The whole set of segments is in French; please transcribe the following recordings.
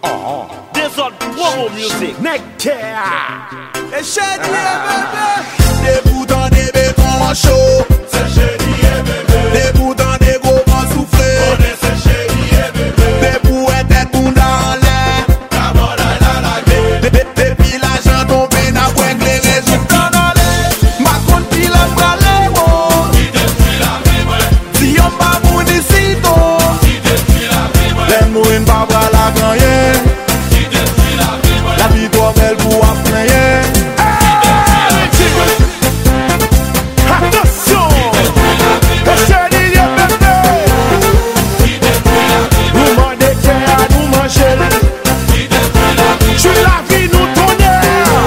Des autres promo music. Nectar. Et chérie bébé. Des bouts dans des bétons chauds. C'est chérie bébé. Des bouts dans des gros vents soufflés. On est c'est chérie bébé. Des bouts et têtes tout dans l'air. Depuis l'argent tombé n'a pas éclairé. Je t'en allais. Ma compte pile à braler. Si on va mourir ici, les mouines pas bras la gagne. La vie doit belle pour apprendre. Attention. Chérie bébé. Nous mandez à nous manger. Tu la vie nous tonner.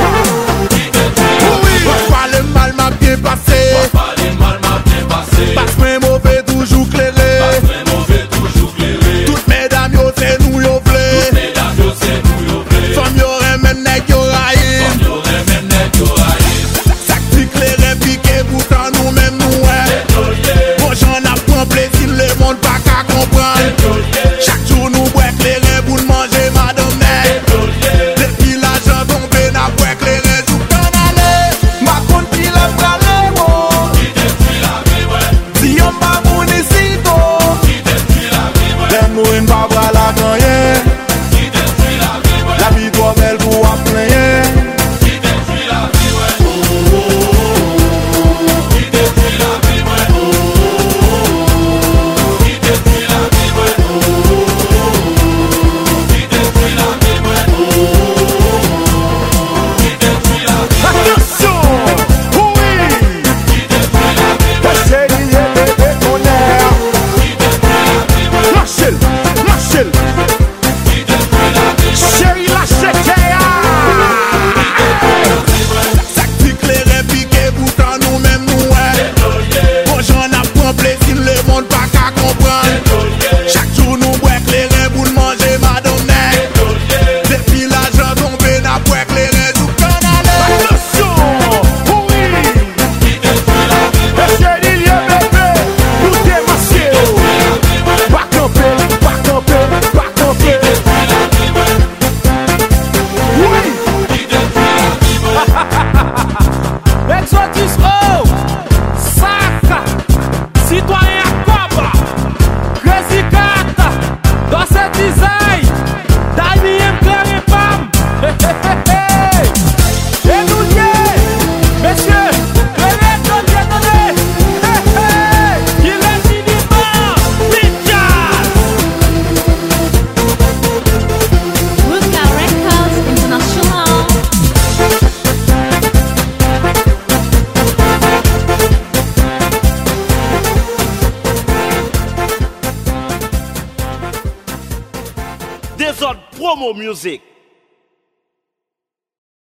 Oui, pas le mal m'a bien passé. Parce que mauvais toujours clairé. Toutes mesdames yo c'est nous yo vle. Femme yo remen nèg yo raïm. Ça qui clairé piqué pourtant nous même nous ouais. Bon j'en apprends plaisir le monde pas qu'à comprendre. Chaque jour nous boit clairé pour manger madame nèg. Depuis l'argent tombé n'a pas éclairé tout t'en aller. Ma compte pile à braler bon. Si on va mourir ici les mouines pas bras la gagne. La vie doit belle pour apprendre. Attention. Oui. Chérie bébé ton air. Marcel. Chérie la chérie. Ça qui clairé piqué pourtant nous même nous ouais. Bon j'en apprends plaisir le monde pas qu'à comprendre. Chaque jour nous boit clairé pour manger madame nèg. Depuis l'argent tombé n'a pas éclairé tout t'en aller. Attention. Oui. Chérie bébé. Nous démasquer. Pas camper. Oui. Exotis O, Saka, Citoyen Cobra, Crazy Cat, Doce Design, Dani M. Claire Pam. Et nous messieurs, tenez. Il est minimum, Picard. Ruska Records International. Des autres promo music.